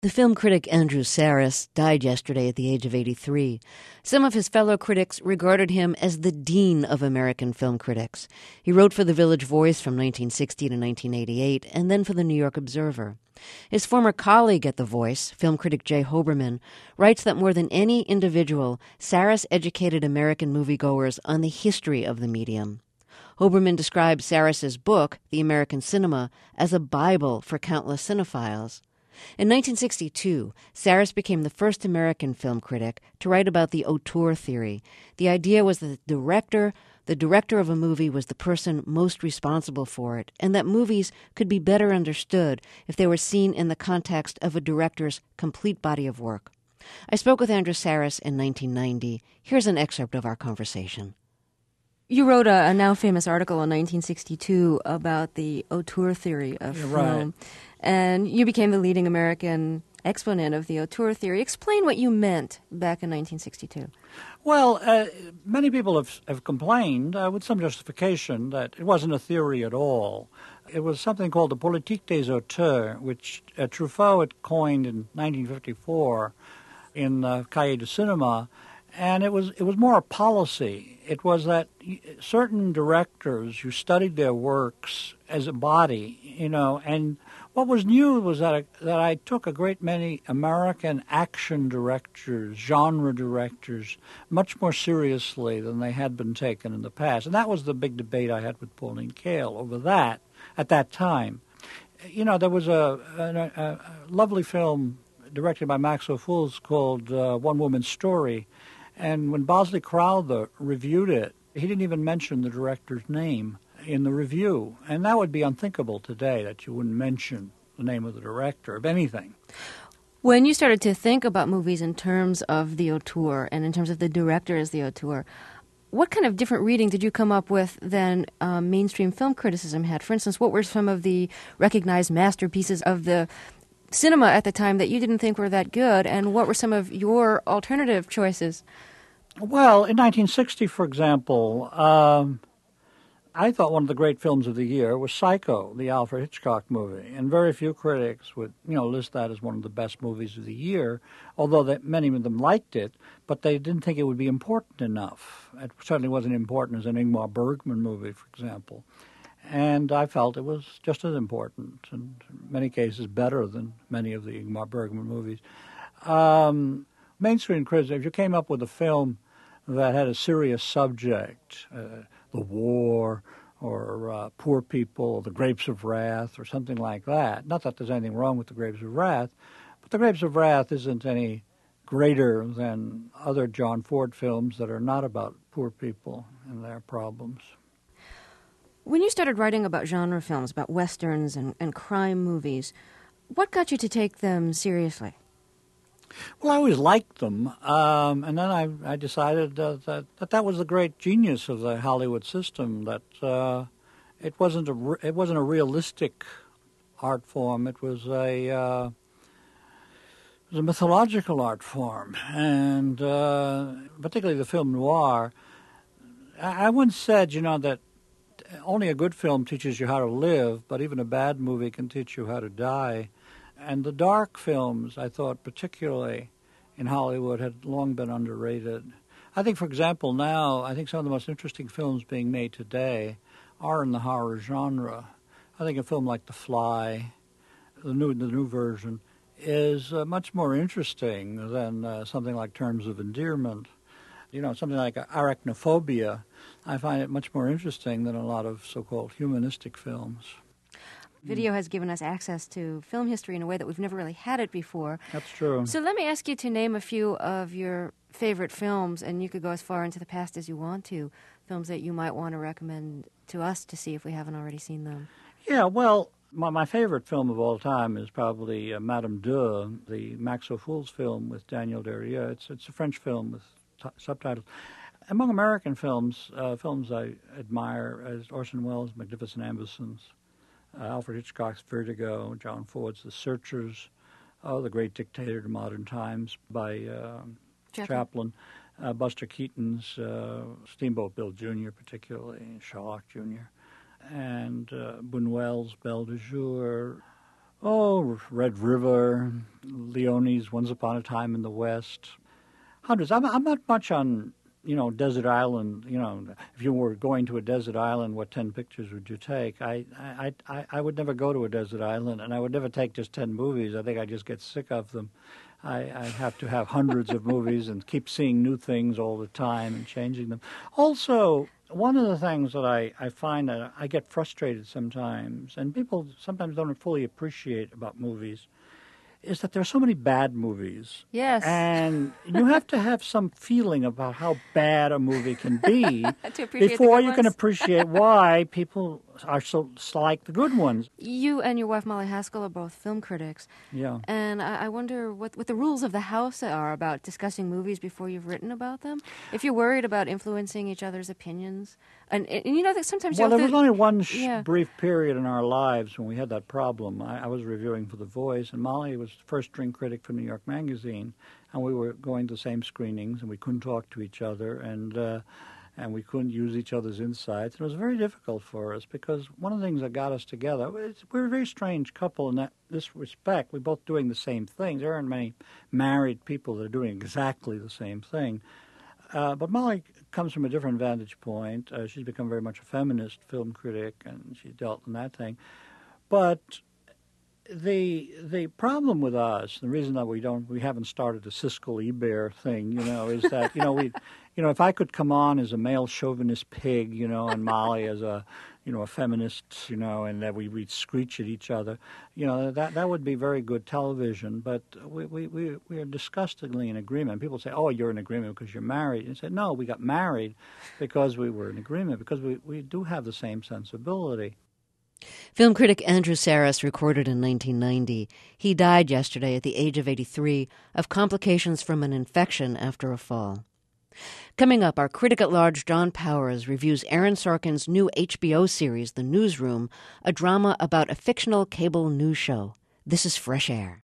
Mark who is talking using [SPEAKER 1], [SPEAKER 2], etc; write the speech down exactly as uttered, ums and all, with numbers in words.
[SPEAKER 1] The film critic Andrew Sarris died yesterday at the age of eighty-three. Some of his fellow critics regarded him as the dean of American film critics. He wrote for The Village Voice from nineteen sixty to nineteen eighty-eight, and then for The New York Observer. His former colleague at The Voice, film critic Jay Hoberman, writes that more than any individual, Sarris educated American moviegoers on the history of the medium. Hoberman described Sarris's book, The American Cinema, as a Bible for countless cinephiles. In nineteen sixty-two, Sarris became the first American film critic to write about the auteur theory. The idea was that the director, the director of a movie was the person most responsible for it, and that movies could be better understood if they were seen in the context of a director's complete body of work. I spoke with Andrew Sarris in nineteen ninety. Here's an excerpt of our conversation. You wrote a, a now famous article in nineteen sixty-two about the auteur theory of
[SPEAKER 2] You're
[SPEAKER 1] film.
[SPEAKER 2] Right.
[SPEAKER 1] And you became the leading American exponent of the auteur theory. Explain what you meant back in nineteen sixty-two.
[SPEAKER 2] Well, uh, many people have, have complained, uh, with some justification, that it wasn't a theory at all. It was something called the politique des auteurs, which uh, Truffaut had coined in nineteen fifty-four in uh, Cahiers du Cinéma, and it was it was more a policy. It was that certain directors who studied their works as a body, you know, and what was new was that I, that I took a great many American action directors, genre directors, much more seriously than they had been taken in the past. And that was the big debate I had with Pauline Kael over that at that time. You know, there was a, a, a lovely film directed by Max Ophuls called uh, One Woman's Story. And when Bosley Crowther reviewed it, he didn't even mention the director's name in the review. And that would be unthinkable today, that you wouldn't mention the name of the director of anything.
[SPEAKER 1] When you started to think about movies in terms of the auteur and in terms of the director as the auteur, what kind of different reading did you come up with than um, mainstream film criticism had? For instance, what were some of the recognized masterpieces of the cinema at the time that you didn't think were that good, and what were some of your alternative choices?
[SPEAKER 2] Well, in nineteen sixty, for example, um, I thought one of the great films of the year was Psycho, the Alfred Hitchcock movie, and very few critics would, you know, list that as one of the best movies of the year, although that many of them liked it, but they didn't think it would be important enough. It certainly wasn't important as an Ingmar Bergman movie, for example. And I felt it was just as important, and in many cases better than many of the Ingmar Bergman movies. Um, mainstream critics, if you came up with a film that had a serious subject, uh, the war, or uh, poor people, or the Grapes of Wrath, or something like that, not that there's anything wrong with the Grapes of Wrath, but the Grapes of Wrath isn't any greater than other John Ford films that are not about poor people and their problems.
[SPEAKER 1] When you started writing about genre films, about westerns and, and crime movies, what got you to take them seriously?
[SPEAKER 2] Well, I always liked them, um, and then I, I decided uh, that, that that was the great genius of the Hollywood system, that uh, it wasn't a re- it wasn't a realistic art form. It was a uh, it was a mythological art form, and uh, particularly the film noir. I, I once said, you know, that only a good film teaches you how to live, but even a bad movie can teach you how to die. And the dark films, I thought, particularly in Hollywood, had long been underrated. I think, for example, now, I think some of the most interesting films being made today are in the horror genre. I think a film like The Fly, the new the new version, is uh, much more interesting than uh, something like Terms of Endearment. You know, something like Arachnophobia, I find it much more interesting than a lot of so-called humanistic films.
[SPEAKER 1] Video has given us access to film history in a way that we've never really had it before.
[SPEAKER 2] That's true.
[SPEAKER 1] So let me ask you to name a few of your favorite films, and you could go as far into the past as you want to, films that you might want to recommend to us to see if we haven't already seen them.
[SPEAKER 2] Yeah, well, my, my favorite film of all time is probably uh, Madame deux, the Max Ophuls film with Daniel Derrieux. It's, it's a French film with t- subtitles. Among American films, uh, films I admire as Orson Welles' Magnificent Ambersons, Uh, Alfred Hitchcock's Vertigo, John Ford's The Searchers, oh, The Great Dictator to Modern Times by uh, Chaplin, Chaplin uh, Buster Keaton's uh, Steamboat Bill Junior particularly, Sherlock Junior, and uh, Buñuel's Belle de Jour, Oh, Red River, Leone's Once Upon a Time in the West. Hundreds. I'm, I'm not much on, you know, desert island. You know, if you were going to a desert island, what ten pictures would you take? I, I, I, I would never go to a desert island, and I would never take just ten movies. I think I just get sick of them. I, I have to have hundreds of movies and keep seeing new things all the time and changing them. Also, one of the things that I, I find that I get frustrated sometimes, and people sometimes don't fully appreciate about movies, is that there are so many bad movies.
[SPEAKER 1] Yes.
[SPEAKER 2] And you have to have some feeling about how bad a movie can be
[SPEAKER 1] to appreciate
[SPEAKER 2] before
[SPEAKER 1] the good
[SPEAKER 2] you can
[SPEAKER 1] ones.
[SPEAKER 2] appreciate why people are so like the good ones.
[SPEAKER 1] You and your wife Molly Haskell are both film critics.
[SPEAKER 2] Yeah.
[SPEAKER 1] And I, I wonder what, what the rules of the house are about discussing movies before you've written about them. If you're worried about influencing each other's opinions. And, and, and you know, that sometimes
[SPEAKER 2] Well,
[SPEAKER 1] you
[SPEAKER 2] there
[SPEAKER 1] have
[SPEAKER 2] was
[SPEAKER 1] to,
[SPEAKER 2] only one sh-
[SPEAKER 1] yeah.
[SPEAKER 2] brief period in our lives when we had that problem. I, I was reviewing for The Voice, and Molly was first-string critic for New York Magazine, and we were going to the same screenings, and we couldn't talk to each other, and uh, and we couldn't use each other's insights. It was very difficult for us because one of the things that got us together, it's, we're a very strange couple in that this respect. We're both doing the same thing. There aren't many married people that are doing exactly the same thing. Uh, but Molly comes from a different vantage point. Uh, she's become very much a feminist film critic, and she dealt in that thing. But the the problem with us, the reason that we don't, we haven't started a Siskel Ebert thing, you know, is that you know we, you know, if I could come on as a male chauvinist pig, you know, and Molly as a, you know, a feminist, you know, and that we we'd screech at each other, you know, that that would be very good television. But we we we, we are disgustingly in agreement. People say, "Oh, you're in agreement because you're married," and I said, "No, we got married because we were in agreement because we we do have the same sensibility."
[SPEAKER 1] Film critic Andrew Sarris recorded in nineteen ninety. He died yesterday at the age of eighty-three of complications from an infection after a fall. Coming up, our critic at large John Powers reviews Aaron Sorkin's new H B O series, The Newsroom, a drama about a fictional cable news show. This is Fresh Air.